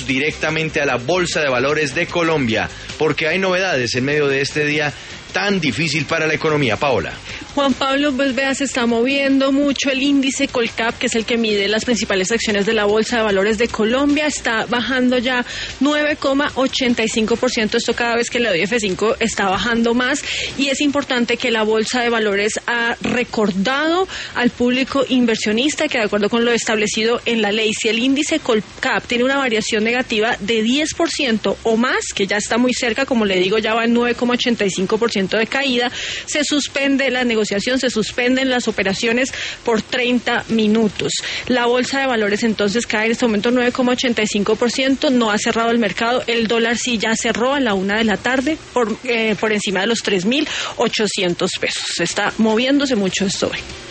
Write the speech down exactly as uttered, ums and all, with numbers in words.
vamos directamente a la Bolsa de Valores de Colombia, porque hay novedades en medio de este día tan difícil para la economía. Paola. Juan Pablo, pues vea, se está moviendo mucho el índice Colcap, que es el que mide las principales acciones de la Bolsa de Valores de Colombia, está bajando ya nueve coma ochenta y cinco por ciento, esto cada vez que le doy F cinco está bajando más, y es importante que la Bolsa de Valores ha recordado al público inversionista que, de acuerdo con lo establecido en la ley, si el índice Colcap tiene una variación negativa de diez por ciento o más, que ya está muy cerca, como le digo, ya va en nueve coma ochenta y cinco por ciento de caída, se suspende la negociación, se suspenden las operaciones por treinta minutos. La Bolsa de Valores entonces cae en este momento nueve coma ochenta y cinco por ciento, no ha cerrado el mercado, el dólar sí ya cerró a la una de la tarde por, eh, por encima de los tres mil ochocientos pesos. Está moviéndose mucho esto hoy.